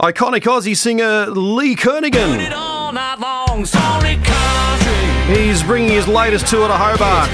Iconic Aussie singer Lee Kernaghan. He's bringing his latest tour to Hobart.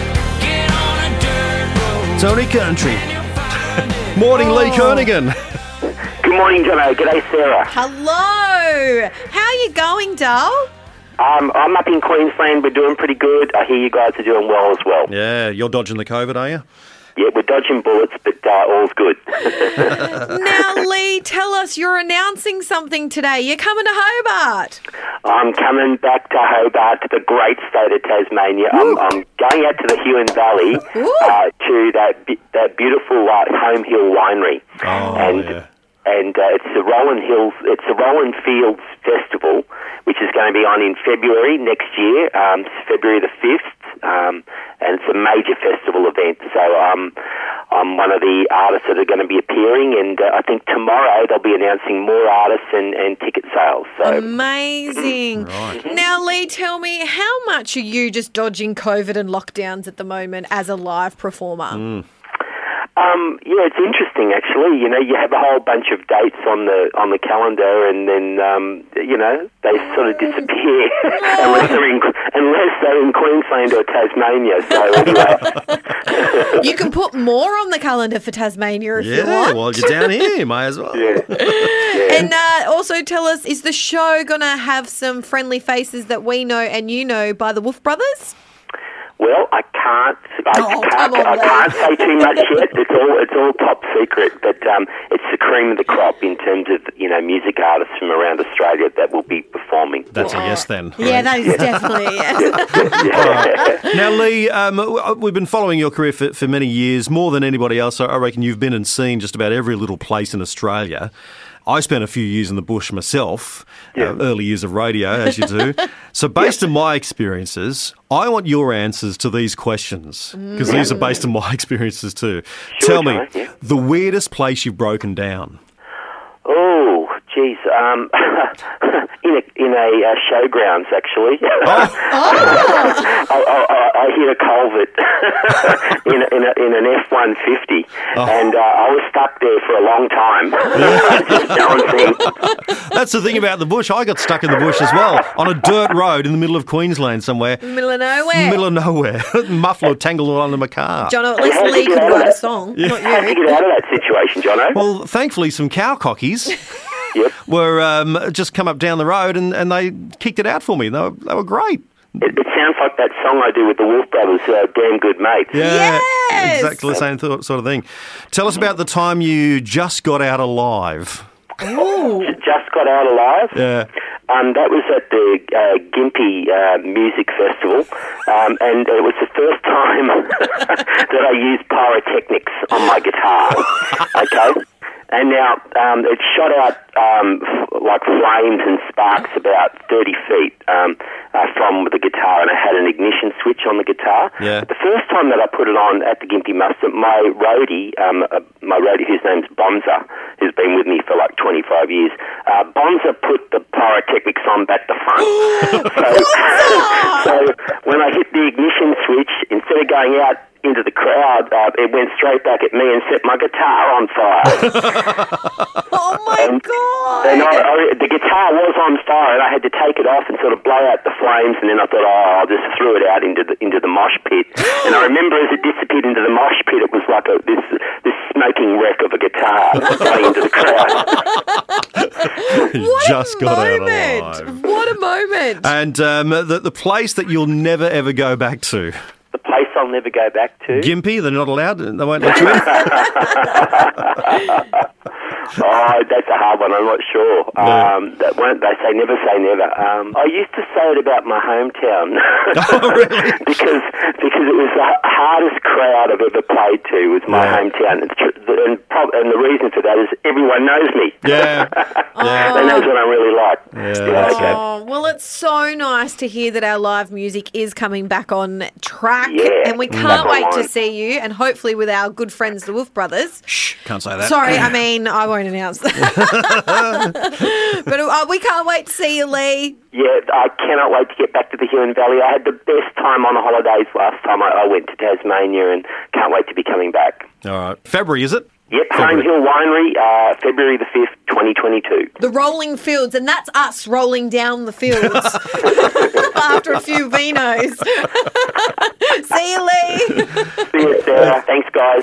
Tony Country. Morning, Lee Kernaghan. Good morning, Jono. G'day, Sarah. Hello. How are you going, Dal? I'm up in Queensland. We're doing pretty good. I hear you guys are doing well as well. Yeah, you're dodging the COVID, are you? Yeah, we're dodging bullets, but all's good. Now, Lee, tell us, you're announcing something today. You're coming to Hobart. I'm coming back to Hobart, to the great state of Tasmania. I'm going out to the Huon Valley to that beautiful Home Hill Winery. And it's the Roland Fields Festival, which is going to be on in February next year, February the 5th, and it's a major festival event. So I'm one of the artists that are going to be appearing, and I think tomorrow they'll be announcing more artists and ticket sales. So. Amazing. Right. Now, Lee, tell me, how much are you just dodging COVID and lockdowns at the moment as a live performer? Yeah, it's interesting actually. You know, you have a whole bunch of dates on the calendar, and then they sort of disappear unless they're in Queensland or Tasmania. So anyway, you can put more on the calendar for Tasmania if you want. Yeah, well, you're down here, you may as well. Yeah. And also tell us, is the show going to have some friendly faces that we know and you know by the Wolf Brothers? Well, I can't say too much yet. It's all top secret, but it's the cream of the crop in terms of music artists from around Australia that will be performing. That's a yes then. Right? Yeah, that is definitely a yes. Now, Lee, we've been following your career for many years, more than anybody else. I reckon you've been and seen just about every little place in Australia. I spent a few years in the bush myself, early years of radio, as you do. So based on my experiences, I want your answers to these questions, because these are based on my experiences too. Sure, Tell me, the weirdest place you've broken down? Oh, geez. In a showgrounds, actually. I hit a culvert in an F-150, and I was stuck there for a long time. Just balancing. That's the thing about the bush. I got stuck in the bush as well, on a dirt road in the middle of Queensland somewhere. Middle of nowhere. Middle of nowhere. Muffler tangled all under my car. Jono, at least Lee could write a song. Not How did you get out of that situation, Jono? Well, thankfully, some cow cockies were just come up down the road and they kicked it out for me. They were great. It sounds like that song I do with the Wolf Brothers, Damn Good Mate. Yeah, yes! Exactly the same sort of thing. Tell us about the time you just got out alive. Ooh. Just got out alive? Yeah. That was at the Gympie Music Festival, and it was the first time that I used pyrotechnics on my guitar. Okay? And now it shot out like flames and sparks about 30 feet from the guitar, and I had an ignition switch on the guitar. Yeah. The first time that I put it on at the Gympie Muster, my roadie, whose name's Bonza, who's been with me for like 25 years, Bonza put the pyrotechnics on back to front. so when I hit the ignition switch, instead of going out into the crowd, it went straight back at me and set my guitar on fire. Oh my God! And the guitar was on fire, and I had to take it off and sort of blow out the flames. And then I thought, I'll just throw it out into the mosh pit. And I remember as it disappeared into the mosh pit, it was like this smoking wreck of a guitar going into the crowd. What a moment! And the place that you'll never ever go back to. The place I'll never go back to. Gympie, they're not allowed. They won't let you in. Oh, that's a hard one. I'm not sure. They say never say never. I used to say it about my hometown. Oh, really? because it was the hardest crowd I've ever played to was my hometown. And the reason for that is everyone knows me. Yeah. They know what I really like. Yeah. Oh, well, it's so nice to hear that our live music is coming back on track. Yeah, and we can't wait to see you, and hopefully with our good friends, the Wolf Brothers. Shh, can't say that. Sorry, I mean, I won't announce that. But we can't wait to see you, Lee. Yeah, I cannot wait to get back to the Huon Valley. I had the best time on the holidays last time I went to Tasmania, and can't wait to be coming back. All right. February, is it? Yep, Home Hill Winery, February the 5th, 2022. The rolling fields, and that's us rolling down the fields after a few vinos. See you, Lee. See you, Sarah. Thanks, guys.